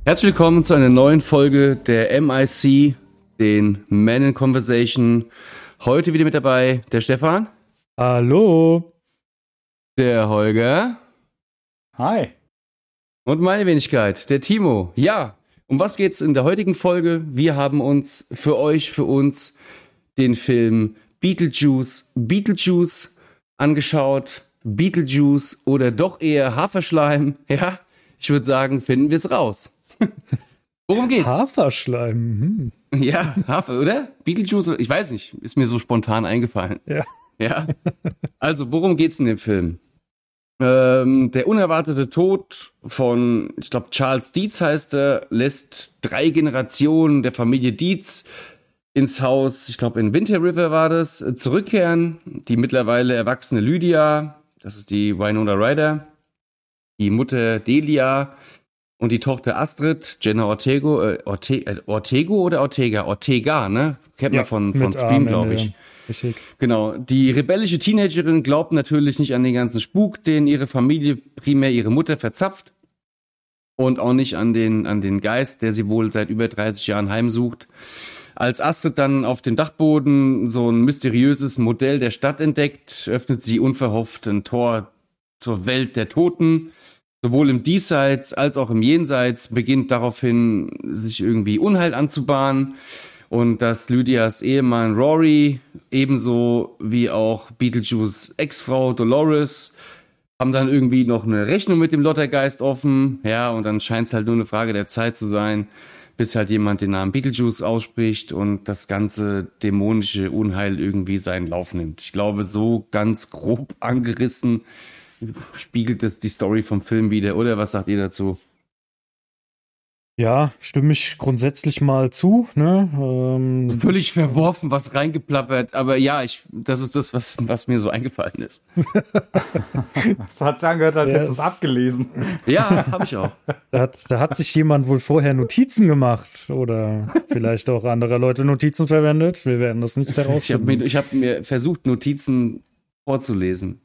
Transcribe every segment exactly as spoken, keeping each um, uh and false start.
Herzlich willkommen zu einer neuen Folge der M I C, den Men in Conversation. Heute wieder mit dabei der Stefan. Hallo. Der Holger. Hi. Und meine Wenigkeit, der Timo. Ja, um was geht's in der heutigen Folge? Wir haben uns für euch, für uns den Film Beetlejuice, Beetlejuice angeschaut. Beetlejuice oder doch eher Haferschleim. Ja, ich würde sagen, finden wir es raus. Worum geht's? Haferschleim. Hm. Ja, Hafer, oder? Beetlejuice, ich weiß nicht, ist mir so spontan eingefallen. Ja. Ja. Also, worum geht's in dem Film? Ähm, der unerwartete Tod von, ich glaube, Charles Dietz heißt er, lässt drei Generationen der Familie Dietz ins Haus, ich glaube, in Winter River war das, zurückkehren. Die mittlerweile erwachsene Lydia, das ist die Winona Ryder, die Mutter Delia und die Tochter Astrid, Jenna Ortego, äh, Orte, äh, Ortego oder Ortega? Ortega, ne? Kennt man ja, von, von Scream, glaube ich. Richtig. Genau. Die rebellische Teenagerin glaubt natürlich nicht an den ganzen Spuk, den ihre Familie, primär ihre Mutter, verzapft. Und auch nicht an den, an den Geist, der sie wohl seit über dreißig Jahren heimsucht. Als Astrid dann auf dem Dachboden so ein mysteriöses Modell der Stadt entdeckt, öffnet sie unverhofft ein Tor zur Welt der Toten. Sowohl im Diesseits als auch im Jenseits beginnt daraufhin sich irgendwie Unheil anzubahnen. Und dass Lydias Ehemann Rory ebenso wie auch Beetlejuice Ex-Frau Dolores haben dann irgendwie noch eine Rechnung mit dem Lottergeist offen. Ja, und dann scheint es halt nur eine Frage der Zeit zu sein, bis halt jemand den Namen Beetlejuice ausspricht und das ganze dämonische Unheil irgendwie seinen Lauf nimmt. Ich glaube, so ganz grob angerissen spiegelt es die Story vom Film wieder, oder? Was sagt ihr dazu? Ja, stimme ich grundsätzlich mal zu, ne? Ähm, Völlig verworfen, was reingeplappert, aber ja, ich, das ist das, was, was mir so eingefallen ist. Das hat sich angehört, als Ja, hättest du es abgelesen. Ja, habe ich auch. da, hat, da hat sich jemand wohl vorher Notizen gemacht oder vielleicht auch andere Leute Notizen verwendet. Wir werden das nicht Ich habe herausfinden. mir, ich hab mir versucht, Notizen vorzulesen.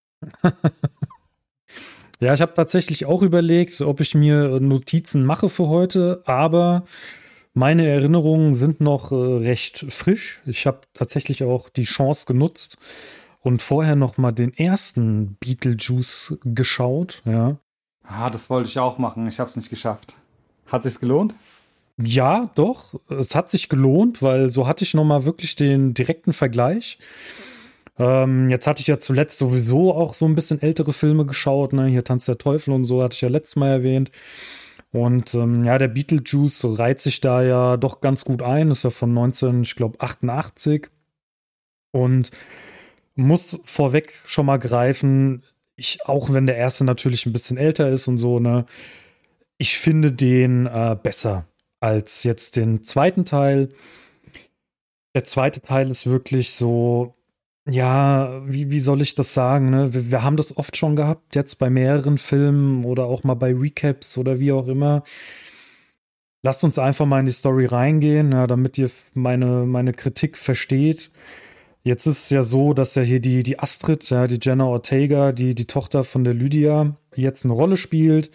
Ja, ich habe tatsächlich auch überlegt, ob ich mir Notizen mache für heute, aber meine Erinnerungen sind noch äh, recht frisch. Ich habe tatsächlich auch die Chance genutzt und vorher noch mal den ersten Beetlejuice geschaut. Ja, Ah, das wollte ich auch machen. Ich habe es nicht geschafft. Hat sich's gelohnt? ja, doch, es hat sich gelohnt, weil so hatte ich noch mal wirklich den direkten Vergleich. Ähm, jetzt hatte ich ja zuletzt sowieso auch so ein bisschen ältere Filme geschaut, ne? Hier Tanz der Teufel und so, hatte ich ja letztes Mal erwähnt. Und ähm, ja, der Beetlejuice reiht sich da ja doch ganz gut ein. Ist ja von neunzehn, ich glaube, achtundachtzig. Und muss vorweg schon mal greifen, ich, auch wenn der erste natürlich ein bisschen älter ist und so, ne, ich finde den äh, besser als jetzt den zweiten Teil. Der zweite Teil ist wirklich so. Ja, wie, wie soll ich das sagen, ne? Wir, wir haben das oft schon gehabt, jetzt bei mehreren Filmen oder auch mal bei Recaps oder wie auch immer. Lasst uns einfach mal in die Story reingehen, ja, damit ihr meine, meine Kritik versteht. Jetzt ist es ja so, dass ja hier die, die Astrid, ja, die Jenna Ortega, die, die Tochter von der Lydia, jetzt eine Rolle spielt.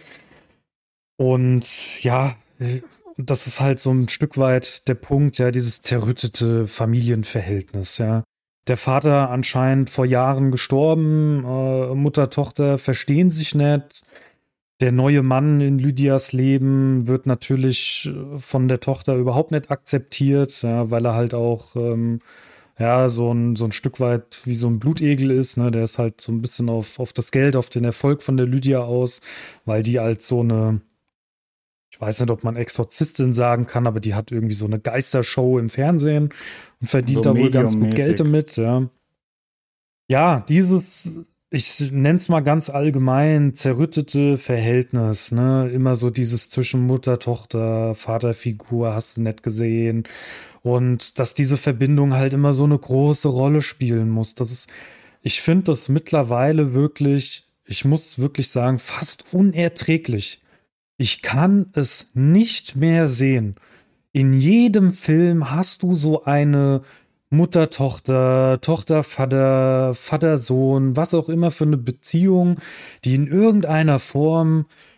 Und ja, das ist halt so ein Stück weit der Punkt, ja, dieses zerrüttete Familienverhältnis, ja. Der Vater anscheinend vor Jahren gestorben, äh, Mutter, Tochter verstehen sich nicht. Der neue Mann in Lydias Leben wird natürlich von der Tochter überhaupt nicht akzeptiert, ja, weil er halt auch ähm, ja, so ein, so ein Stück weit wie so ein Blutegel ist. Ne? Der ist halt so ein bisschen auf, auf das Geld, auf den Erfolg von der Lydia aus, weil die als so eine, ich weiß nicht, ob man Exorzistin sagen kann, aber die hat irgendwie so eine Geistershow im Fernsehen und verdient So da wohl ganz gut mediummäßig. Geld damit, ja. Ja, dieses, ich nenne es mal ganz allgemein, zerrüttete Verhältnis, ne? Immer so dieses zwischen Mutter, Tochter, Vaterfigur, hast du nicht gesehen. Und dass diese Verbindung halt immer so eine große Rolle spielen muss. Das ist, ich finde das mittlerweile wirklich, ich muss wirklich sagen, fast unerträglich. Ich kann es nicht mehr sehen. In jedem Film hast du so eine Mutter, Tochter, Tochter, Vater, Vater, Sohn, was auch immer für eine Beziehung, die in irgendeiner Form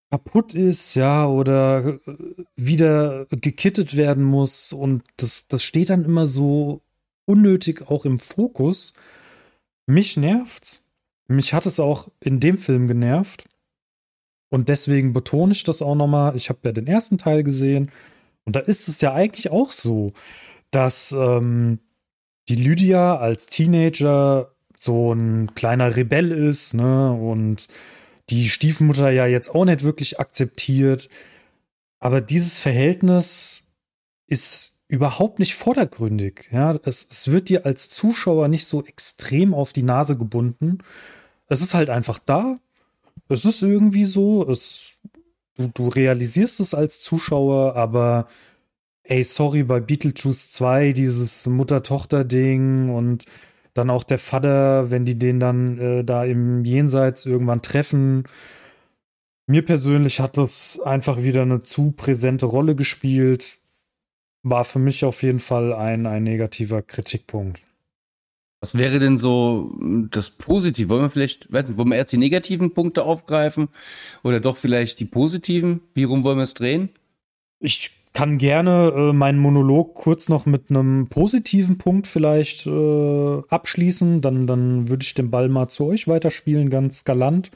kaputt ist, ja, oder äh, wieder gekittet werden muss. Und das, das steht dann immer so unnötig auch im Fokus. Mich nervt's. Mich hat es auch in dem Film genervt. Und deswegen betone ich das auch nochmal. Ich habe ja den ersten Teil gesehen. Und da ist es ja eigentlich auch so, dass ähm, die Lydia als Teenager so ein kleiner Rebell ist, ne? Und die Stiefmutter ja jetzt auch nicht wirklich akzeptiert. Aber dieses Verhältnis ist überhaupt nicht vordergründig. Ja, es, es wird dir als Zuschauer nicht so extrem auf die Nase gebunden. Es ist halt einfach da. Es ist irgendwie so. Es, du, du realisierst es als Zuschauer, aber ey, sorry, bei Beetlejuice zwei, dieses Mutter-Tochter-Ding und dann auch der Vater, wenn die den dann äh, da im Jenseits irgendwann treffen. Mir persönlich hat das einfach wieder eine zu präsente Rolle gespielt. War für mich auf jeden Fall ein, ein negativer Kritikpunkt. Was wäre denn so mm, das Positive? Wollen wir vielleicht, weiß nicht, wollen wir erst die negativen Punkte aufgreifen oder doch vielleicht die positiven? Wie rum wollen wir es drehen? Ich kann gerne äh, meinen Monolog kurz noch mit einem positiven Punkt vielleicht äh, abschließen. Dann, dann würde ich den Ball mal zu euch weiterspielen, ganz galant.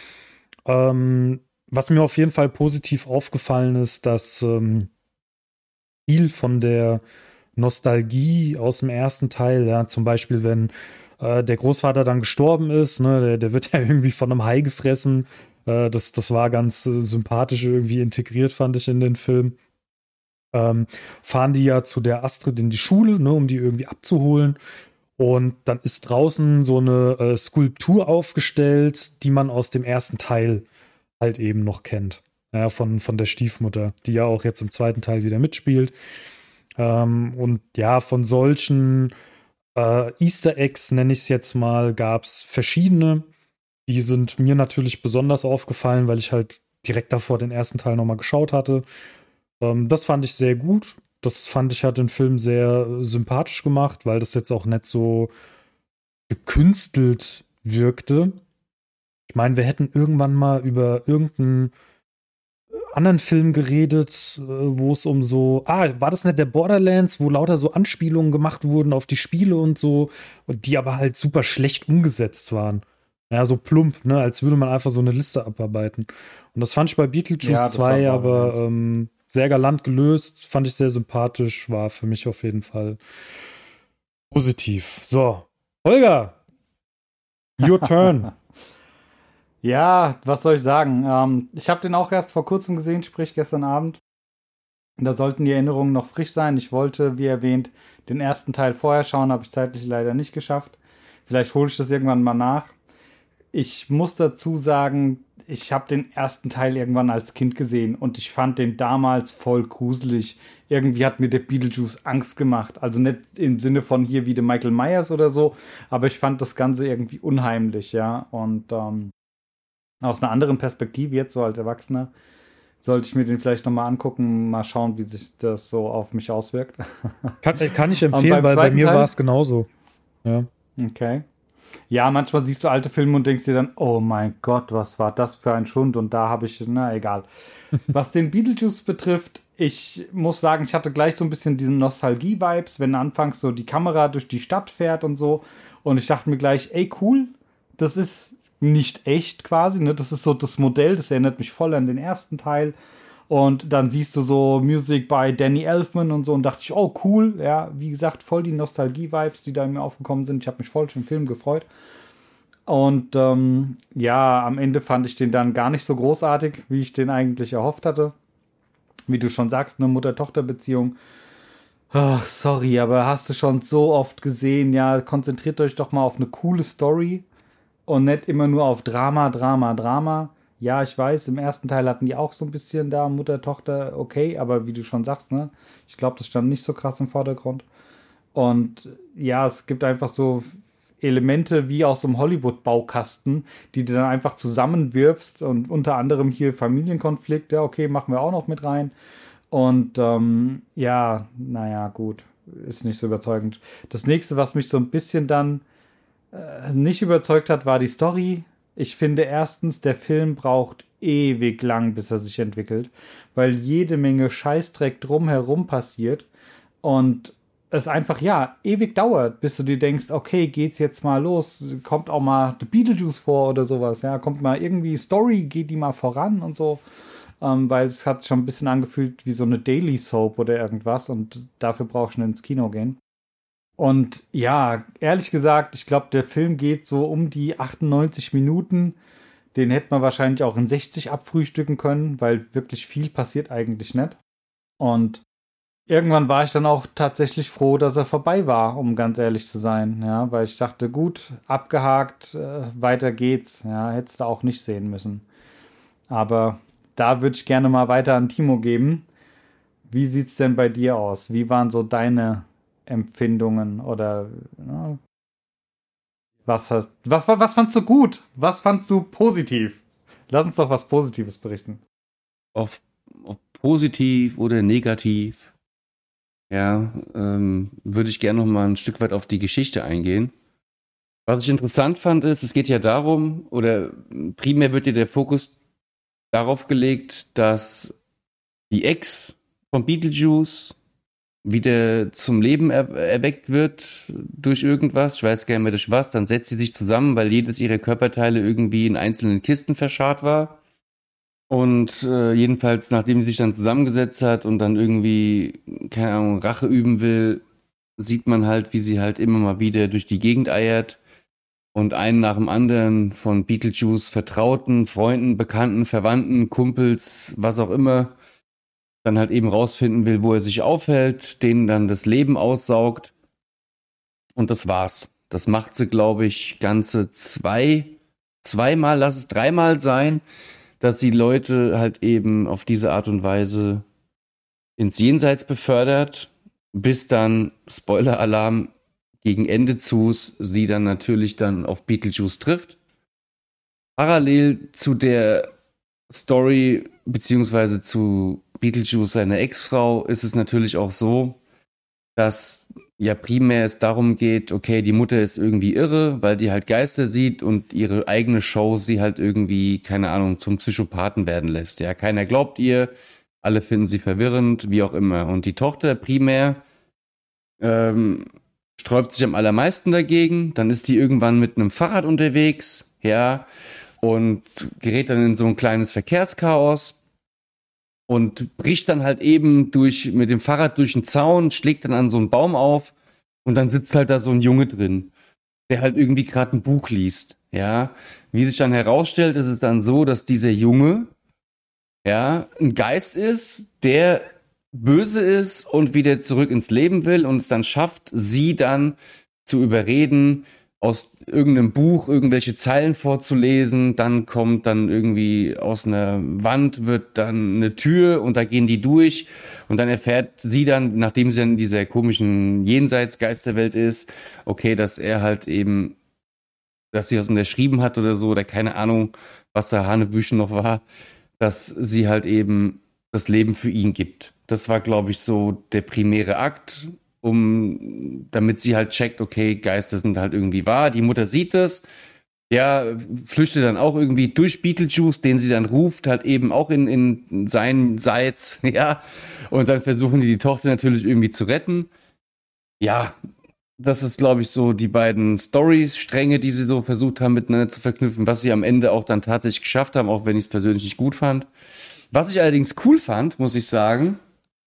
Ähm, was mir auf jeden Fall positiv aufgefallen ist, dass ähm, viel von der Nostalgie aus dem ersten Teil, ja, zum Beispiel, wenn äh, der Großvater dann gestorben ist, ne, der, der wird ja irgendwie von einem Hai gefressen. Äh, das, das war ganz äh, sympathisch irgendwie integriert, fand ich in den Film. Ähm, fahren die ja zu der Astrid in die Schule, ne, um die irgendwie abzuholen. Und dann ist draußen so eine äh, Skulptur aufgestellt, die man aus dem ersten Teil halt eben noch kennt. Ja, von, von der Stiefmutter, die ja auch jetzt im zweiten Teil wieder mitspielt. Ähm, und ja, von solchen äh, Easter Eggs, nenne ich es jetzt mal, gab es verschiedene. Die sind mir natürlich besonders aufgefallen, weil ich halt direkt davor den ersten Teil nochmal geschaut hatte. Ähm, das fand ich sehr gut. Das fand ich, hat den Film sehr äh, sympathisch gemacht, weil das jetzt auch nicht so gekünstelt wirkte. Ich meine, wir hätten irgendwann mal über irgendeinen anderen Film geredet, äh, wo es um so, ah, war das nicht der Borderlands, wo lauter so Anspielungen gemacht wurden auf die Spiele und so, und die aber halt super schlecht umgesetzt waren. Ja, so plump, ne, als würde man einfach so eine Liste abarbeiten. Und das fand ich bei Beetlejuice Ja, das war zwei aber Borderlands. ähm, sehr galant gelöst, fand ich sehr sympathisch, war für mich auf jeden Fall positiv. So, Holger, your turn. Ja, was soll ich sagen? Ähm, ich habe den auch erst vor kurzem gesehen, sprich gestern Abend. Da sollten die Erinnerungen noch frisch sein. Ich wollte, wie erwähnt, den ersten Teil vorher schauen, habe ich zeitlich leider nicht geschafft. Vielleicht hole ich das irgendwann mal nach. Ich muss dazu sagen, ich habe den ersten Teil irgendwann als Kind gesehen und ich fand den damals voll gruselig. Irgendwie hat mir der Beetlejuice Angst gemacht. Also nicht im Sinne von hier wie der Michael Myers oder so, aber ich fand das Ganze irgendwie unheimlich, ja. Und ähm, aus einer anderen Perspektive jetzt so als Erwachsener sollte ich mir den vielleicht nochmal angucken, mal schauen, wie sich das so auf mich auswirkt. Kann, äh, kann ich Und empfehlen, beim weil bei zweiten mir Teil? war es genauso. Ja. Okay. Ja, manchmal siehst du alte Filme und denkst dir dann, oh mein Gott, was war das für ein Schund? Und da habe ich, na egal. Was den Beetlejuice betrifft, ich muss sagen, ich hatte gleich so ein bisschen diesen Nostalgie-Vibes, wenn anfangs so die Kamera durch die Stadt fährt und so. Und ich dachte mir gleich, ey, cool, das ist nicht echt quasi, ne? Das ist so das Modell, das erinnert mich voll an den ersten Teil. Und dann siehst du so Music bei Danny Elfman und so und dachte ich, oh cool, ja, wie gesagt, voll die Nostalgie-Vibes, die da in mir aufgekommen sind. Ich habe mich voll auf den Film gefreut. Und ähm, ja, am Ende fand ich den dann gar nicht so großartig, wie ich den eigentlich erhofft hatte. Wie du schon sagst, eine Mutter-Tochter-Beziehung. Ach, sorry, aber hast du schon so oft gesehen, ja, konzentriert euch doch mal auf eine coole Story und nicht immer nur auf Drama, Drama, Drama. Ja, ich weiß, im ersten Teil hatten die auch so ein bisschen da Mutter, Tochter, okay, aber wie du schon sagst, ne, ich glaube, das stand nicht so krass im Vordergrund. Und ja, es gibt einfach so Elemente wie aus so einem Hollywood-Baukasten, die du dann einfach zusammenwirfst und unter anderem hier Familienkonflikt, ja, okay, machen wir auch noch mit rein. Und ähm, ja, naja, gut, ist nicht so überzeugend. Das nächste, was mich so ein bisschen dann äh, nicht überzeugt hat, war die Story. Ich finde erstens, der Film braucht ewig lang, bis er sich entwickelt, weil jede Menge Scheißdreck drumherum passiert und es einfach, ja, ewig dauert, bis du dir denkst, okay, geht's jetzt mal los, kommt auch mal The Beetlejuice vor oder sowas, ja, kommt mal irgendwie Story, geht die mal voran und so, ähm, weil es hat schon ein bisschen angefühlt wie so eine Daily Soap oder irgendwas und dafür brauche ich schon ins Kino gehen. Und ja, ehrlich gesagt, ich glaube, der Film geht so um die achtundneunzig Minuten. Den hätte man wahrscheinlich auch in sechzig abfrühstücken können, weil wirklich viel passiert eigentlich nicht. Und irgendwann war ich dann auch tatsächlich froh, dass er vorbei war, um ganz ehrlich zu sein. Ja, weil ich dachte, gut, abgehakt, äh, weiter geht's. Ja, hättest du auch nicht sehen müssen. Aber da würde ich gerne mal weiter an Timo geben. Wie sieht's denn bei dir aus? Wie waren so deine Empfindungen oder ja, was hast was was fandst du gut? Was fandst du positiv? Lass uns doch was Positives berichten. Ob, ob positiv oder negativ, ja, ähm, würde ich gerne noch mal ein Stück weit auf die Geschichte eingehen. Was ich interessant fand, ist, es geht ja darum, oder primär wird ja der Fokus darauf gelegt, dass die Ex von Beetlejuice wieder zum Leben er- erweckt wird durch irgendwas, ich weiß gar nicht mehr durch was, dann setzt sie sich zusammen, weil jedes ihrer Körperteile irgendwie in einzelnen Kisten verscharrt war. Und äh, jedenfalls, nachdem sie sich dann zusammengesetzt hat und dann irgendwie, keine Ahnung, Rache üben will, sieht man halt, wie sie halt immer mal wieder durch die Gegend eiert und einen nach dem anderen von Beetlejuice Vertrauten, Freunden, Bekannten, Verwandten, Kumpels, was auch immer, dann halt eben rausfinden will, wo er sich aufhält, denen dann das Leben aussaugt. Und das war's. Das macht sie, glaube ich, ganze zwei, zweimal, lass es dreimal sein, dass sie Leute halt eben auf diese Art und Weise ins Jenseits befördert, bis dann, Spoiler-Alarm, gegen Ende zu, sie dann natürlich dann auf Beetlejuice trifft. Parallel zu der Story, beziehungsweise zu Beetlejuice, seine Ex-Frau, ist es natürlich auch so, dass ja primär es darum geht, okay, die Mutter ist irgendwie irre, weil die halt Geister sieht und ihre eigene Show sie halt irgendwie, keine Ahnung, zum Psychopathen werden lässt. Ja, keiner glaubt ihr, alle finden sie verwirrend, wie auch immer. Und die Tochter primär ähm, sträubt sich am allermeisten dagegen. Dann ist die irgendwann mit einem Fahrrad unterwegs, ja, und gerät dann in so ein kleines Verkehrschaos und bricht dann halt eben durch mit dem Fahrrad durch den Zaun, schlägt dann an so einen Baum auf und dann sitzt halt da so ein Junge drin, der halt irgendwie gerade ein Buch liest, ja. Wie sich dann herausstellt, ist es dann so, dass dieser Junge, ja, ein Geist ist, der böse ist und wieder zurück ins Leben will und es dann schafft, sie dann zu überreden, aus irgendeinem Buch irgendwelche Zeilen vorzulesen, dann kommt dann irgendwie aus einer Wand wird dann eine Tür und da gehen die durch und dann erfährt sie dann, nachdem sie in dieser komischen Jenseits-Geisterwelt ist, okay, dass er halt eben, dass sie was unterschrieben hat oder so oder keine Ahnung, was da Hanebüchen noch war, dass sie halt eben das Leben für ihn gibt. Das war, glaube ich, so der primäre Akt, um, damit sie halt checkt, okay, Geister sind halt irgendwie wahr. Die Mutter sieht das, ja, flüchtet dann auch irgendwie durch Beetlejuice, den sie dann ruft, halt eben auch in, in seinen Seits, ja. Und dann versuchen die die Tochter natürlich irgendwie zu retten. Ja, das ist, glaube ich, so die beiden Story-Stränge, die sie so versucht haben, miteinander zu verknüpfen, was sie am Ende auch dann tatsächlich geschafft haben, auch wenn ich es persönlich nicht gut fand. Was ich allerdings cool fand, muss ich sagen,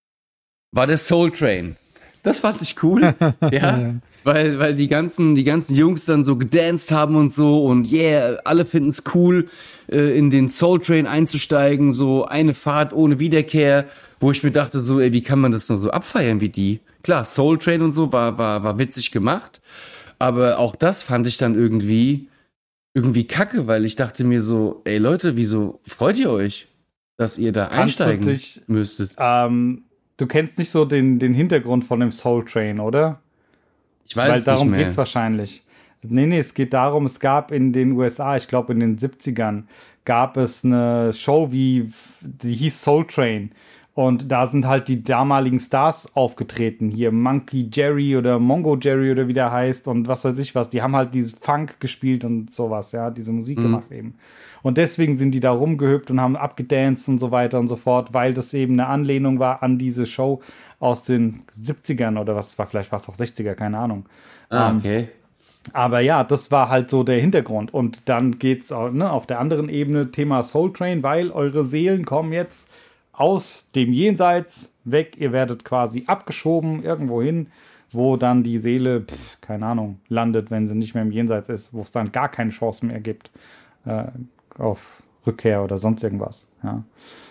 war der Soul Train. Das fand ich cool, ja, ja, weil weil die ganzen die ganzen Jungs dann so gedanced haben und so und yeah, alle finden es cool, äh, in den Soul Train einzusteigen, so eine Fahrt ohne Wiederkehr, wo ich mir dachte so, ey, wie kann man das nur so abfeiern wie die? Klar, Soul Train und so war war war witzig gemacht, aber auch das fand ich dann irgendwie irgendwie kacke, weil ich dachte mir so, ey Leute, wieso freut ihr euch, dass ihr da Kannst du einsteigen dich, müsstet? Ähm, du kennst nicht so den, den Hintergrund von dem Soul Train, oder? Ich weiß Weil es darum nicht mehr. geht's wahrscheinlich. Nee, nee, es geht darum, es gab in den U S A, ich glaube in den siebzigern, gab es eine Show, wie die hieß Soul Train. Und da sind halt die damaligen Stars aufgetreten. Hier Monkey Jerry oder Mongo Jerry oder wie der heißt und was weiß ich was. Die haben halt dieses Funk gespielt und sowas, ja, diese Musik mhm. gemacht eben. Und deswegen sind die da rumgehüpft und haben abgedanced und so weiter und so fort, weil das eben eine Anlehnung war an diese Show aus den siebzigern oder was war, vielleicht war es auch sechziger, keine Ahnung. Ah, okay. Ähm, aber ja, das war halt so der Hintergrund. Und dann geht's auch, ne, auf der anderen Ebene Thema Soul Train, weil eure Seelen kommen jetzt aus dem Jenseits weg. Ihr werdet quasi abgeschoben irgendwo hin, wo dann die Seele, pf, keine Ahnung, landet, wenn sie nicht mehr im Jenseits ist, wo es dann gar keine Chance mehr gibt äh, auf Rückkehr oder sonst irgendwas. Ja,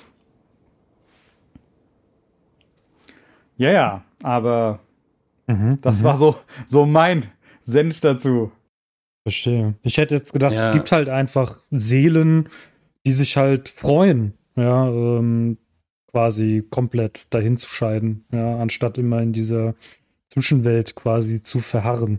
ja, ja, aber mhm, das mhm. war so, so mein Senf dazu. Verstehe. Ich hätte jetzt gedacht, ja. es gibt halt einfach Seelen, die sich halt freuen, ja, ähm, quasi komplett dahin zu scheiden, ja, anstatt immer in dieser Zwischenwelt quasi zu verharren.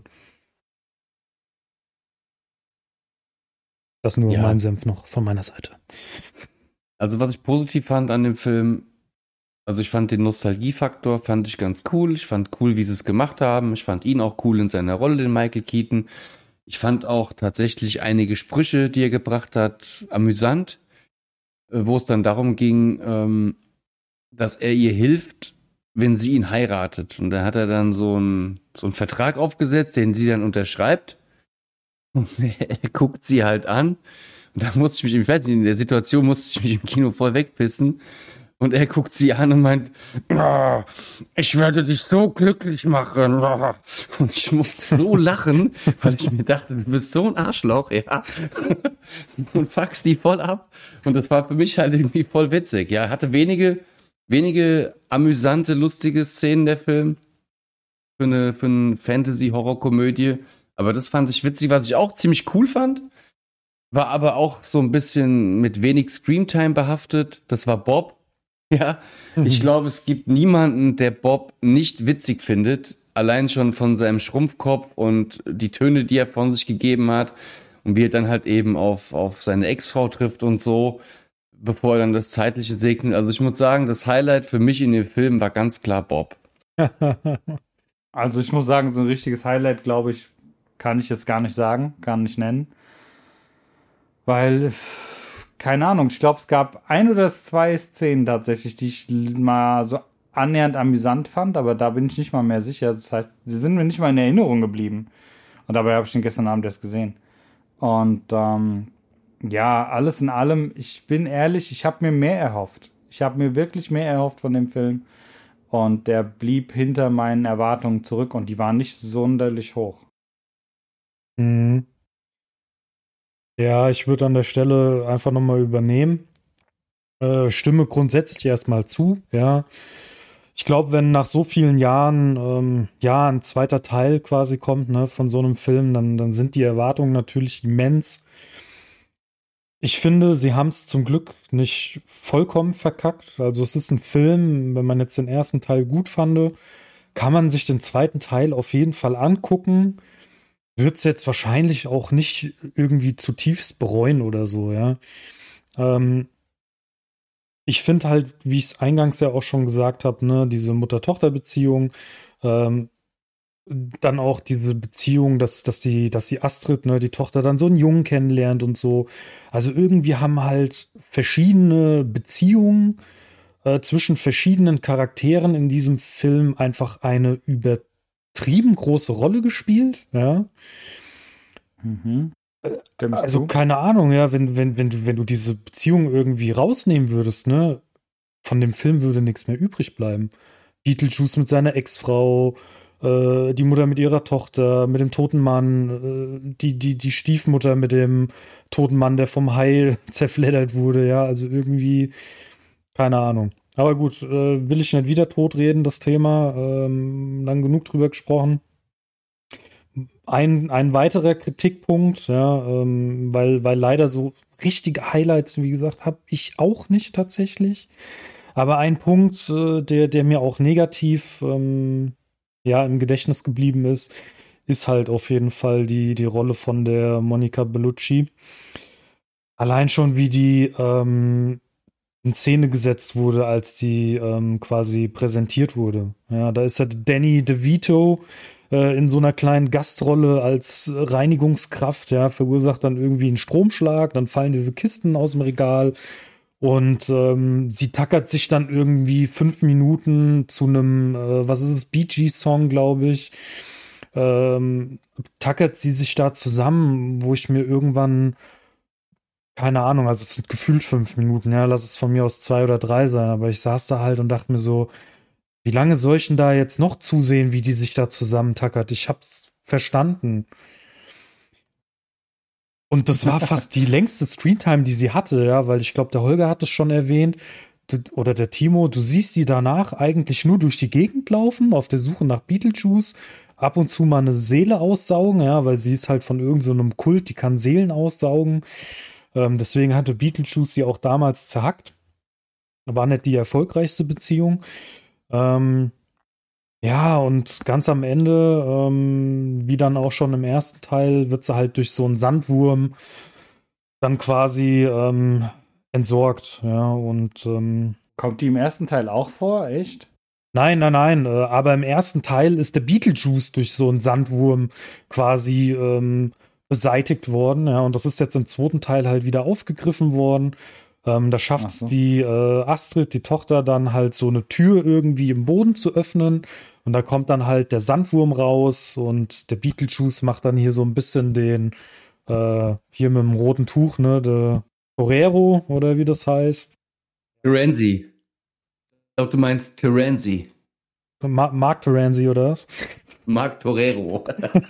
Das nur ja. mein Senf noch von meiner Seite. Also was ich positiv fand an dem Film, also ich fand den Nostalgiefaktor, fand ich ganz cool. Ich fand cool, wie sie es gemacht haben. Ich fand ihn auch cool in seiner Rolle, den Michael Keaton. Ich fand auch tatsächlich einige Sprüche, die er gebracht hat, amüsant, wo es dann darum ging, ähm, dass er ihr hilft, wenn sie ihn heiratet. Und da hat er dann so einen so einen Vertrag aufgesetzt, den sie dann unterschreibt. Und er guckt sie halt an. Und da musste ich mich, ich weiß nicht, in der Situation musste ich mich im Kino voll wegpissen. Und er guckt sie an und meint, oh, ich werde dich so glücklich machen. Oh. Und ich musste so lachen, weil ich mir dachte, du bist so ein Arschloch, ja. Und fuckst die voll ab. Und das war für mich halt irgendwie voll witzig. Ja, hatte wenige, wenige amüsante, lustige Szenen der Film. Für eine, für eine Fantasy-Horror-Komödie. Aber das fand ich witzig. Was ich auch ziemlich cool fand, war aber auch so ein bisschen mit wenig Screamtime behaftet. Das war Bob. Ja, ich glaube, es gibt niemanden, der Bob nicht witzig findet. Allein schon von seinem Schrumpfkopf und die Töne, die er von sich gegeben hat. Und wie er dann halt eben auf, auf seine Ex-Frau trifft und so, bevor er dann das Zeitliche segnet. Also ich muss sagen, das Highlight für mich in dem Film war ganz klar Bob. Also ich muss sagen, so ein richtiges Highlight, glaube ich, kann ich jetzt gar nicht sagen, kann nicht nennen. Weil... Keine Ahnung, ich glaube, es gab ein oder zwei Szenen tatsächlich, die ich mal so annähernd amüsant fand, aber da bin ich nicht mal mehr sicher. Das heißt, sie sind mir nicht mal in Erinnerung geblieben. Und dabei habe ich den gestern Abend erst gesehen. Und ähm, ja, alles in allem, ich bin ehrlich, ich habe mir mehr erhofft. Ich habe mir wirklich mehr erhofft von dem Film. Und der blieb hinter meinen Erwartungen zurück und die waren nicht sonderlich hoch. Mhm. Ja, ich würde an der Stelle einfach nochmal übernehmen. Äh, stimme grundsätzlich erstmal zu, ja. Ich glaube, wenn nach so vielen Jahren ähm, ja ein zweiter Teil quasi kommt, ne, von so einem Film, dann, dann sind die Erwartungen natürlich immens. Ich finde, sie haben es zum Glück nicht vollkommen verkackt. Also es ist ein Film, wenn man jetzt den ersten Teil gut fand, kann man sich den zweiten Teil auf jeden Fall angucken. Wird es jetzt wahrscheinlich auch nicht irgendwie zutiefst bereuen oder so, ja. Ähm, ich finde halt, wie ich es eingangs ja auch schon gesagt habe, ne, diese Mutter-Tochter-Beziehung, ähm, dann auch diese Beziehung, dass, dass die, dass die Astrid, ne, die Tochter dann so einen Jungen kennenlernt und so. Also irgendwie haben halt verschiedene Beziehungen äh, zwischen verschiedenen Charakteren in diesem Film einfach eine übertrieben große Rolle gespielt, ja. Mhm. Also du? Keine Ahnung, ja, wenn, wenn, wenn du, wenn du diese Beziehung irgendwie rausnehmen würdest, ne, von dem Film würde nichts mehr übrig bleiben. Beetlejuice mit seiner Ex-Frau, äh, die Mutter mit ihrer Tochter, mit dem toten Mann, äh, die, die, die Stiefmutter mit dem toten Mann, der vom Hai zerfleddert wurde, ja, also irgendwie, keine Ahnung. Aber gut, äh, will ich nicht wieder totreden, das Thema, ähm, lang genug drüber gesprochen. Ein, ein weiterer Kritikpunkt, ja, ähm, weil, weil leider so richtige Highlights, wie gesagt, habe ich auch nicht tatsächlich. Aber ein Punkt, äh, der, der mir auch negativ ähm, ja, im Gedächtnis geblieben ist, ist halt auf jeden Fall die, die Rolle von der Monica Bellucci. Allein schon, wie die ähm, in Szene gesetzt wurde, als die ähm, quasi präsentiert wurde. Ja, da ist ja Danny DeVito äh, in so einer kleinen Gastrolle als Reinigungskraft, ja, verursacht dann irgendwie einen Stromschlag, dann fallen diese Kisten aus dem Regal und ähm, sie tackert sich dann irgendwie fünf Minuten zu einem, äh, was ist es, Bee Gees Song, glaube ich, ähm, tackert sie sich da zusammen, wo ich mir irgendwann keine Ahnung, also es sind gefühlt fünf Minuten, ja, lass es von mir aus zwei oder drei sein, aber ich saß da halt und dachte mir so, wie lange soll ich denn da jetzt noch zusehen, wie die sich da zusammentackert? Ich hab's verstanden. Und das war fast die längste Screentime, die sie hatte, ja, weil ich glaube, der Holger hat es schon erwähnt, du, oder der Timo, du siehst die danach eigentlich nur durch die Gegend laufen, auf der Suche nach Beetlejuice, ab und zu mal eine Seele aussaugen, ja, weil sie ist halt von irgend so einem Kult, die kann Seelen aussaugen. Ähm, deswegen hatte Beetlejuice sie auch damals zerhackt. War nicht die erfolgreichste Beziehung. Ähm, ja, und ganz am Ende, ähm, wie dann auch schon im ersten Teil, wird sie halt durch so einen Sandwurm dann quasi ähm, entsorgt. Ja, und ähm, kommt die im ersten Teil auch vor? Echt? Nein, nein, nein. Äh, aber im ersten Teil ist der Beetlejuice durch so einen Sandwurm quasi ähm, beseitigt worden, ja, und das ist jetzt im zweiten Teil halt wieder aufgegriffen worden. Ähm, da schafft es so. die äh, Astrid, die Tochter, dann halt so eine Tür irgendwie im Boden zu öffnen und da kommt dann halt der Sandwurm raus und der Beetlejuice macht dann hier so ein bisschen den äh, hier mit dem roten Tuch, ne, der Torero oder wie das heißt. Terenzi. Ich glaube, du meinst Terenzi. Ma- Mark Terenzi oder was? Mark Torero.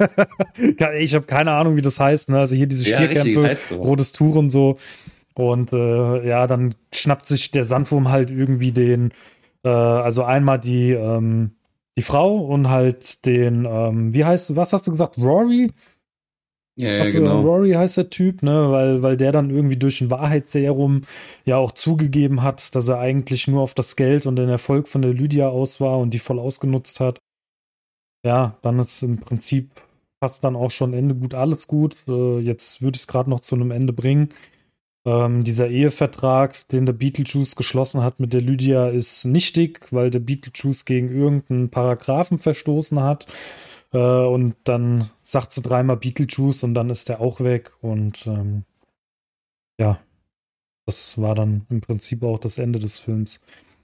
Ich habe keine Ahnung, wie das heißt. Ne? Also hier diese Ja, Stierkämpfe, richtig, so. rotes Tuch und so. Und äh, ja, dann schnappt sich der Sandwurm halt irgendwie den, äh, also einmal die, ähm, die Frau und halt den, ähm, wie heißt, was hast du gesagt, Rory? Ja, ja, Was, genau. äh, Rory heißt der Typ, ne, weil, weil der dann irgendwie durch ein Wahrheitsserum ja auch zugegeben hat, dass er eigentlich nur auf das Geld und den Erfolg von der Lydia aus war und die voll ausgenutzt hat. Ja, dann ist im Prinzip fast dann auch schon Ende gut, alles gut. Äh, jetzt würde ich es gerade noch zu einem Ende bringen. Ähm, dieser Ehevertrag, den der Beetlejuice geschlossen hat mit der Lydia, ist nichtig, weil der Beetlejuice gegen irgendeinen Paragraphen verstoßen hat. Äh, und dann sagt sie dreimal Beetlejuice und dann ist der auch weg. Und ähm, ja, das war dann im Prinzip auch das Ende des Films.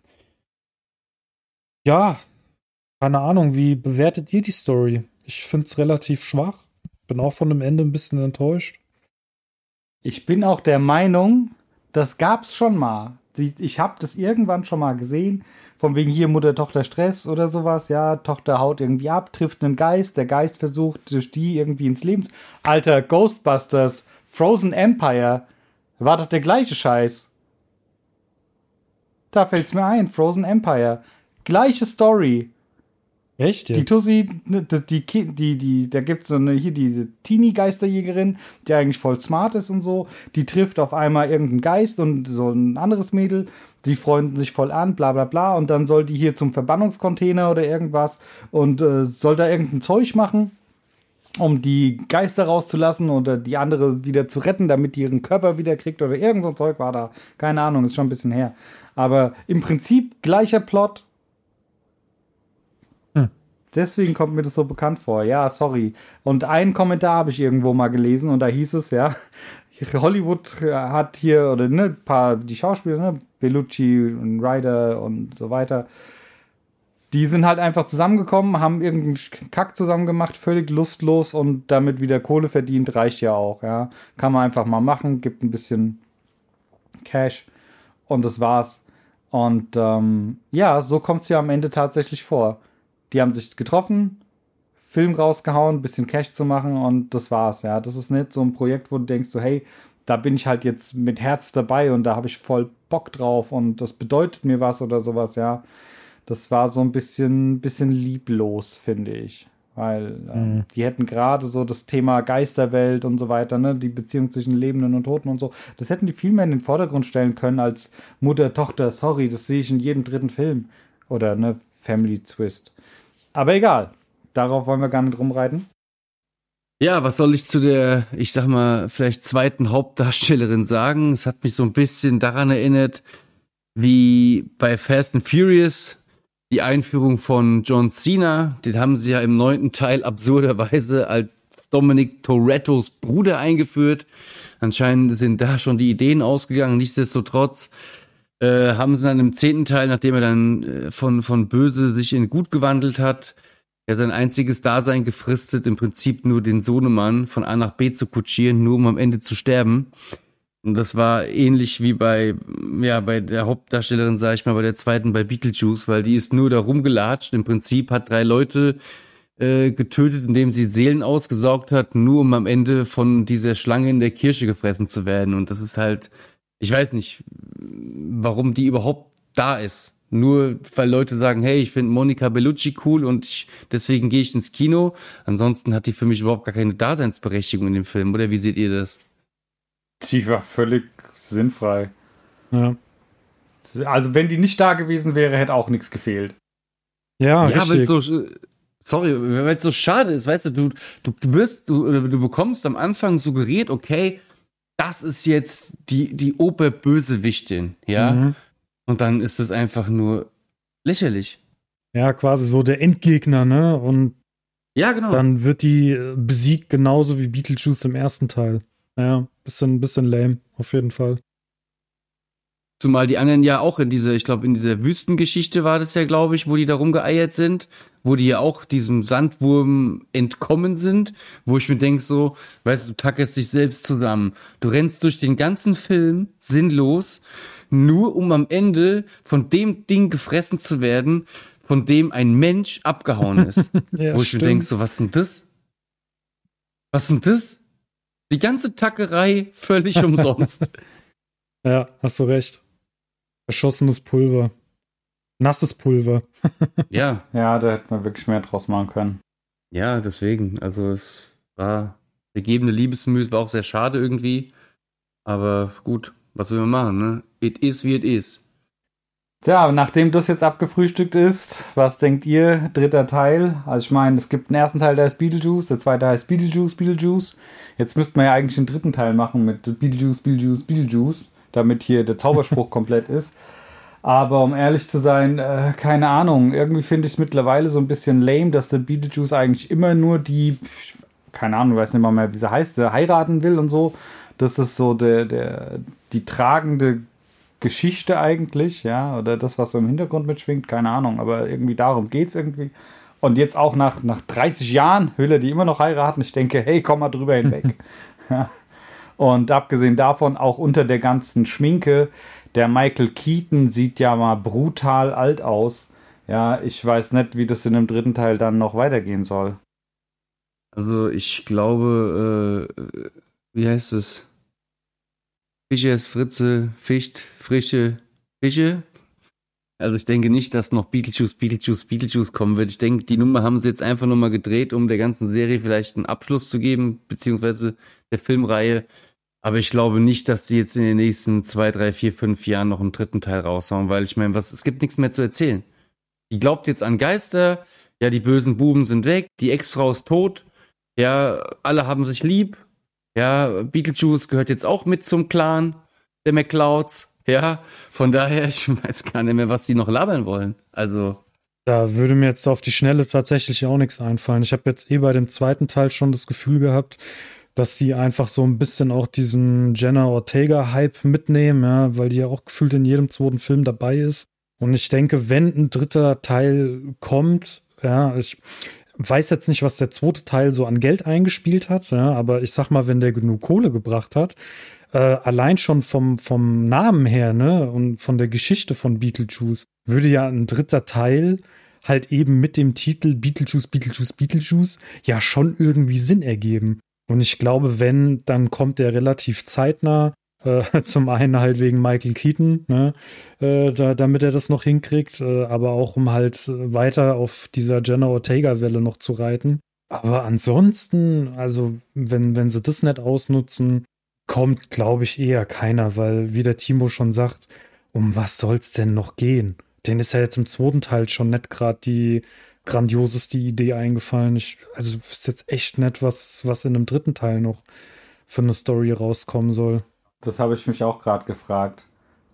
Ja, keine Ahnung, wie bewertet ihr die Story? Ich finde es relativ schwach. Bin auch von dem Ende ein bisschen enttäuscht. Ich bin auch der Meinung, das gab's schon mal. Ich habe das irgendwann schon mal gesehen. Von wegen hier Mutter-Tochter-Stress oder sowas. Ja, Tochter haut irgendwie ab, trifft einen Geist. Der Geist versucht, durch die irgendwie ins Leben. Alter, Ghostbusters, Frozen Empire. War doch der gleiche Scheiß. Da fällt's mir ein, Frozen Empire. Gleiche Story. Echt jetzt? Die Tussi, die, die, die, die, da gibt es so eine, hier diese Teenie-Geisterjägerin, die eigentlich voll smart ist und so. Die trifft auf einmal irgendeinen Geist und so ein anderes Mädel. Die freunden sich voll an, bla bla bla. Und dann soll die hier zum Verbannungscontainer oder irgendwas und äh, soll da irgendein Zeug machen, um die Geister rauszulassen oder die andere wieder zu retten, damit die ihren Körper wieder kriegt oder irgend so ein Zeug war da. Keine Ahnung, ist schon ein bisschen her. Aber im Prinzip gleicher Plot. Deswegen kommt mir das so bekannt vor. Ja, sorry. Und einen Kommentar habe ich irgendwo mal gelesen und da hieß es, ja, Hollywood hat hier, oder ne, ein paar, die Schauspieler, ne, Bellucci und Ryder und so weiter, die sind halt einfach zusammengekommen, haben irgendeinen Kack zusammen gemacht, völlig lustlos und damit wieder Kohle verdient, reicht ja auch, ja. Kann man einfach mal machen, gibt ein bisschen Cash und das war's. Und ähm, ja, so kommt es ja am Ende tatsächlich vor. Die haben sich getroffen, Film rausgehauen, ein bisschen Cash zu machen und das war's, ja. Das ist nicht so ein Projekt, wo du denkst so, hey, da bin ich halt jetzt mit Herz dabei und da habe ich voll Bock drauf und das bedeutet mir was oder sowas, ja. Das war so ein bisschen, bisschen lieblos, finde ich. Weil äh, mhm. die hätten gerade so das Thema Geisterwelt und so weiter, ne, die Beziehung zwischen Lebenden und Toten und so, das hätten die viel mehr in den Vordergrund stellen können als Mutter, Tochter, sorry, das sehe ich in jedem dritten Film. Oder, ne, Family Twist. Aber egal, darauf wollen wir gar nicht rumreiten. Ja, was soll ich zu der, ich sag mal, vielleicht zweiten Hauptdarstellerin sagen? Es hat mich so ein bisschen daran erinnert, wie bei Fast and Furious die Einführung von John Cena. Den haben sie ja im neunten Teil absurderweise als Dominic Torettos Bruder eingeführt. Anscheinend sind da schon die Ideen ausgegangen. Nichtsdestotrotz äh, haben sie dann im zehnten Teil, nachdem er dann äh, von, von böse sich in gut gewandelt hat, ja sein einziges Dasein gefristet, im Prinzip nur den Sohnemann von A nach B zu kutschieren, nur um am Ende zu sterben. Und das war ähnlich wie bei, ja, bei der Hauptdarstellerin, sag ich mal, bei der zweiten, bei Beetlejuice, weil die ist nur da rumgelatscht. Im Prinzip hat drei Leute äh, getötet, indem sie Seelen ausgesaugt hat, nur um am Ende von dieser Schlange in der Kirche gefressen zu werden. Und das ist halt, ich weiß nicht, warum die überhaupt da ist. Nur weil Leute sagen, hey, ich finde Monica Bellucci cool und ich, deswegen gehe ich ins Kino. Ansonsten hat die für mich überhaupt gar keine Daseinsberechtigung in dem Film, oder wie seht ihr das? Die war völlig sinnfrei. Ja. Also wenn die nicht da gewesen wäre, hätte auch nichts gefehlt. Ja, Ja, weil richtig. so, sorry, weil es so schade ist, weißt du, du, du wirst, du, du bekommst am Anfang suggeriert, okay, das ist jetzt die, die Oberbösewichtin, ja, Mhm. und dann ist es einfach nur lächerlich. Ja, quasi so der Endgegner, ne? Und Ja, genau. dann wird die äh, besiegt, genauso wie Beetlejuice im ersten Teil. Ja, bisschen, bisschen lame, auf jeden Fall. Zumal die anderen ja auch in dieser, ich glaube, in dieser Wüstengeschichte war das ja, glaube ich, wo die da rumgeeiert sind, wo die ja auch diesem Sandwurm entkommen sind, wo ich mir denke so, weißt du, du tackerst dich selbst zusammen. Du rennst durch den ganzen Film sinnlos, nur um am Ende von dem Ding gefressen zu werden, von dem ein Mensch abgehauen ist. Ja, wo ich stimmt. mir denke so, was ist denn das? Was ist denn das? Die ganze Tackerei völlig umsonst. Ja, hast du recht. Verschossenes Pulver. Nasses Pulver. Ja. Ja, da hätte man wirklich mehr draus machen können. Ja, deswegen. Also es war vergebene Liebesmühe, es war auch sehr schade irgendwie. Aber gut, was will man machen, ne? It is wie it is. Tja, nachdem das jetzt abgefrühstückt ist, was denkt ihr? Dritter Teil. Also ich meine, es gibt einen ersten Teil, der heißt Beetlejuice, der zweite heißt Beetlejuice, Beetlejuice. Jetzt müssten wir ja eigentlich den dritten Teil machen mit Beetlejuice, Beetlejuice, Beetlejuice, damit hier der Zauberspruch komplett ist. Aber um ehrlich zu sein, äh, keine Ahnung. Irgendwie finde ich es mittlerweile so ein bisschen lame, dass der Beetlejuice eigentlich immer nur die, keine Ahnung, ich weiß nicht mal mehr, wie sie heißt, der heiraten will und so. Das ist so der, der, die tragende Geschichte eigentlich, ja, oder das, was so im Hintergrund mitschwingt, keine Ahnung, aber irgendwie darum geht's irgendwie. Und jetzt auch nach, nach dreißig Jahren will er die immer noch heiraten. Ich denke, hey, komm mal drüber hinweg. Ja. Und abgesehen davon, auch unter der ganzen Schminke, der Michael Keaton sieht ja mal brutal alt aus. Ja, ich weiß nicht, wie das in dem dritten Teil dann noch weitergehen soll. Also ich glaube, äh, wie heißt es? Fischers, Fritze, Ficht, Frische, Fische. Also ich denke nicht, dass noch Beetlejuice, Beetlejuice, Beetlejuice kommen wird. Ich denke, die Nummer haben sie jetzt einfach nur mal gedreht, um der ganzen Serie vielleicht einen Abschluss zu geben, beziehungsweise der Filmreihe. Aber ich glaube nicht, dass sie jetzt in den nächsten zwei, drei, vier, fünf Jahren noch einen dritten Teil raushauen, weil ich meine, was, es gibt nichts mehr zu erzählen. Die glaubt jetzt an Geister, ja, die bösen Buben sind weg, die Ex-Frau ist tot, ja, alle haben sich lieb, ja, Beetlejuice gehört jetzt auch mit zum Clan der McClouds, ja, von daher, ich weiß gar nicht mehr, was sie noch labern wollen, also. Da würde mir jetzt auf die Schnelle tatsächlich auch nichts einfallen. Ich habe jetzt eh bei dem zweiten Teil schon das Gefühl gehabt, dass die einfach so ein bisschen auch diesen Jenna Ortega-Hype mitnehmen, ja, weil die ja auch gefühlt in jedem zweiten Film dabei ist. Und ich denke, wenn ein dritter Teil kommt, ja, ich weiß jetzt nicht, was der zweite Teil so an Geld eingespielt hat, ja, aber ich sag mal, wenn der genug Kohle gebracht hat, äh, allein schon vom, vom Namen her, ne, und von der Geschichte von Beetlejuice, würde ja ein dritter Teil halt eben mit dem Titel Beetlejuice, Beetlejuice, Beetlejuice ja schon irgendwie Sinn ergeben. Und ich glaube, wenn, dann kommt der relativ zeitnah. Äh, zum einen halt wegen Michael Keaton, ne, äh, da, damit er das noch hinkriegt, äh, aber auch um halt weiter auf dieser Jenna Ortega-Welle noch zu reiten. Aber ansonsten, also wenn, wenn sie das nicht ausnutzen, kommt, glaube ich, eher keiner, weil, wie der Timo schon sagt, um was soll's denn noch gehen? Den ist ja jetzt im zweiten Teil schon nicht gerade die grandioseste Idee eingefallen. Ich, also ist jetzt echt nett, was, was in dem dritten Teil noch für eine Story rauskommen soll. Das habe ich mich auch gerade gefragt.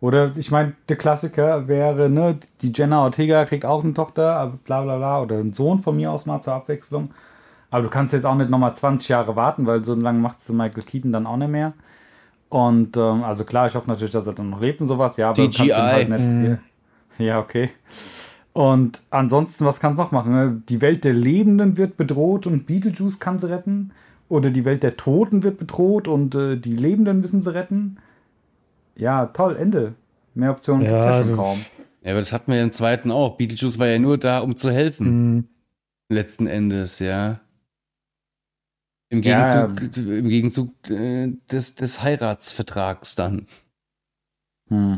Oder ich meine, der Klassiker wäre, ne, die Jenna Ortega kriegt auch eine Tochter, aber bla bla bla, oder einen Sohn von mir aus mal zur Abwechslung. Aber du kannst jetzt auch nicht nochmal zwanzig Jahre warten, weil so lange macht es Michael Keaton dann auch nicht mehr. Und ähm, also klar, ich hoffe natürlich, dass er dann noch lebt und sowas, ja, aber C du G I. kannst ihn halt nicht. Ja, okay. Und ansonsten, was kannst du noch machen? Ne? Die Welt der Lebenden wird bedroht und Beetlejuice kann sie retten. Oder die Welt der Toten wird bedroht und äh, die Lebenden müssen sie retten. Ja, toll, Ende. Mehr Optionen gibt es ja Ja, schon du- kaum. Ja, aber das hatten wir ja im zweiten auch. Beetlejuice war ja nur da, um zu helfen. Mhm. Letzten Endes, ja. Im Ja, Gegenzug, im Gegenzug äh, des, des Heiratsvertrags dann. Hm.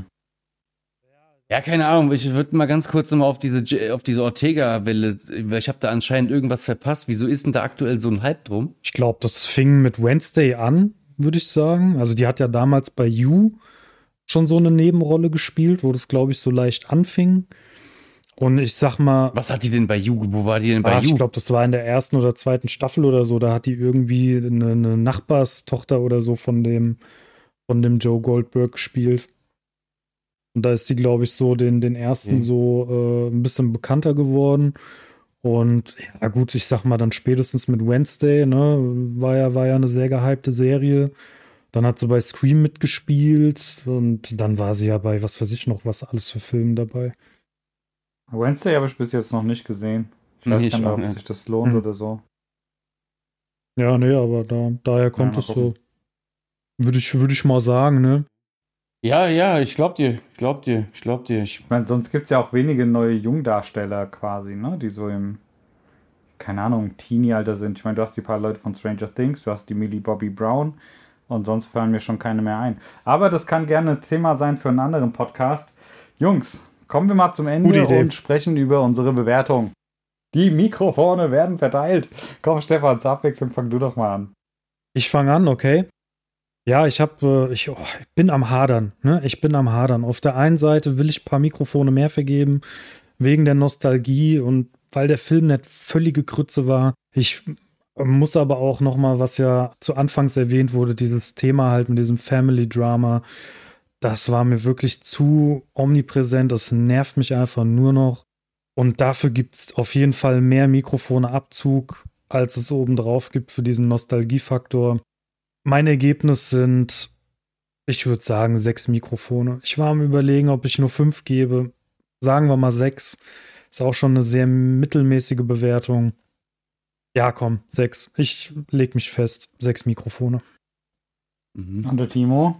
Ja, keine Ahnung. Ich würde mal ganz kurz nochmal auf diese, J- auf diese Ortega-Welle, weil ich habe da anscheinend irgendwas verpasst. Wieso ist denn da aktuell so ein Hype drum? Ich glaube, das fing mit Wednesday an, würde ich sagen. Also die hat ja damals bei You schon so eine Nebenrolle gespielt, wo das, glaube ich, so leicht anfing. Und ich sag mal, Was hat die denn bei You? Wo war die denn bei ach, ich You? glaube, das war in der ersten oder zweiten Staffel oder so. Da hat die irgendwie eine, eine Nachbarstochter oder so von dem, von dem Joe Goldberg gespielt. Und da ist die, glaube ich, so den, den ersten Okay. so äh, ein bisschen bekannter geworden. Und ja, gut, ich sag mal dann spätestens mit Wednesday, ne, war ja, war ja eine sehr gehypte Serie. Dann hat sie bei Scream mitgespielt und dann war sie ja bei, was weiß ich noch, was alles für Filme dabei. Wednesday habe ich bis jetzt noch nicht gesehen. Ich weiß Nee, gar ich nicht, auch ob nicht. sich das lohnt Hm. oder so. Ja, nee, aber da, daher kommt mal es so. Würde ich, würde ich mal sagen, ne? Ja, ja, ich glaub dir. Ich glaub dir. Ich glaub dir. Ich, Ich meine, sonst gibt es ja auch wenige neue Jungdarsteller quasi, ne? Die so im, keine Ahnung, Teenie-Alter sind. Ich meine, du hast die paar Leute von Stranger Things, du hast die Millie Bobby Brown und sonst fallen mir schon keine mehr ein. Aber das kann gerne Thema sein für einen anderen Podcast. Jungs, kommen wir mal zum Ende Gute Idee. und sprechen über unsere Bewertung. Die Mikrofone werden verteilt. Komm, Stefan, zur Abwechslung fang du doch mal an. Ich fange an, okay. Ja, ich habe, äh, ich, oh, ich bin am Hadern, ne? Ich bin am Hadern. Auf der einen Seite will ich ein paar Mikrofone mehr vergeben, wegen der Nostalgie und weil der Film nicht völlige Grütze war. Ich muss aber auch noch mal, was ja zu Anfangs erwähnt wurde, dieses Thema halt mit diesem Family Drama, das war mir wirklich zu omnipräsent. Das nervt mich einfach nur noch. Und dafür gibt es auf jeden Fall mehr Mikrofone-Abzug, als es obendrauf gibt für diesen Nostalgiefaktor. Mein Ergebnis sind, ich würde sagen, sechs Mikrofone. Ich war am Überlegen, ob ich nur fünf gebe. Sagen wir mal sechs. Ist auch schon eine sehr mittelmäßige Bewertung. Ja, komm, sechs. Ich leg mich fest. Sechs Mikrofone. mhm. Und der Timo?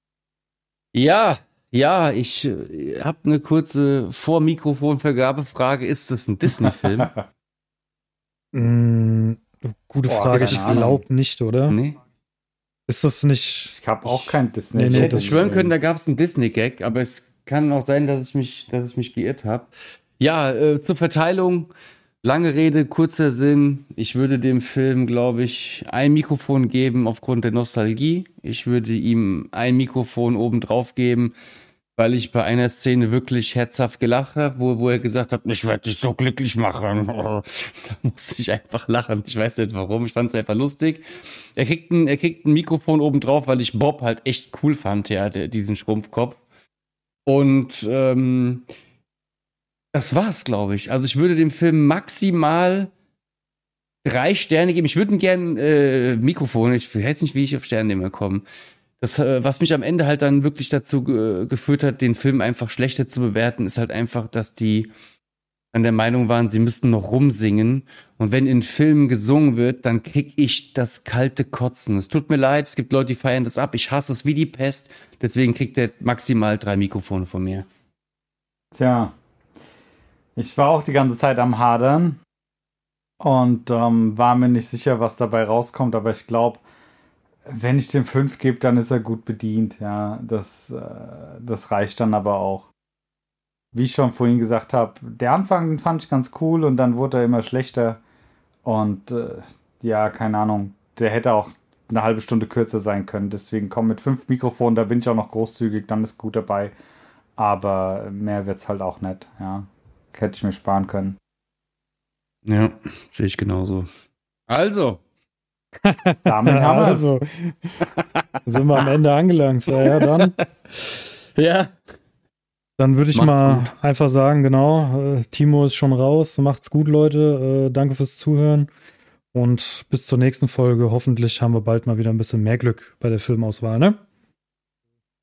Ja, ja, ich äh, habe eine kurze Vor-Mikrofon-Vergabefrage. Ist das ein Disney-Film? Mm, gute Boah, Frage. keine Ich Ahnung. glaube nicht, oder? Nee. Ist das nicht. Ich habe auch kein Disney. Nee, nee, Ich hätte das- schwören können, da gab es einen Disney-Gag, aber es kann auch sein, dass ich mich, dass ich mich geirrt habe. Ja, äh, zur Verteilung. Lange Rede, kurzer Sinn. Ich würde dem Film, glaube ich, ein Mikrofon geben aufgrund der Nostalgie. Ich würde ihm ein Mikrofon obendrauf geben, weil ich bei einer Szene wirklich herzhaft gelacht habe, wo, wo er gesagt hat, ich werde dich so glücklich machen. Da musste ich einfach lachen. Ich weiß nicht warum. Ich fand es einfach lustig. Er kriegt ein, er kriegt ein Mikrofon obendrauf, weil ich Bob halt echt cool fand, ja, der, diesen Schrumpfkopf. Und ähm, das war's, glaube ich. Also ich würde dem Film maximal drei Sterne geben. Ich würde ihm gerne äh, Mikrofone, ich weiß jetzt nicht, wie ich auf Sterne immer komme. Das, äh, was mich am Ende halt dann wirklich dazu ge geführt hat, den Film einfach schlechter zu bewerten, ist halt einfach, dass die an der Meinung waren, sie müssten noch rumsingen. Und wenn in Filmen gesungen wird, dann krieg ich das kalte Kotzen. Es tut mir leid, es gibt Leute, die feiern das ab. Ich hasse es wie die Pest. Deswegen kriegt er maximal drei Mikrofone von mir. Tja, ich war auch die ganze Zeit am Hadern und ähm, war mir nicht sicher, was dabei rauskommt, aber ich glaube, wenn ich dem fünf gebe, dann ist er gut bedient. Ja, das, äh, das reicht dann aber auch. Wie ich schon vorhin gesagt habe, der Anfang den fand ich ganz cool und dann wurde er immer schlechter und äh, ja, keine Ahnung, der hätte auch eine halbe Stunde kürzer sein können. Deswegen komm mit fünf Mikrofonen, da bin ich auch noch großzügig, dann ist gut dabei. Aber mehr wird's halt auch nicht, ja. Hätte ich mir sparen können. Ja, sehe ich genauso. Also, Damit haben wir's. Also, sind wir am Ende angelangt. Ja, ja, dann. ja, Dann würde ich Macht's mal gut. einfach sagen, genau, äh, Timo ist schon raus. Macht's gut, Leute. Äh, danke fürs Zuhören. Und bis zur nächsten Folge. Hoffentlich haben wir bald mal wieder ein bisschen mehr Glück bei der Filmauswahl, ne?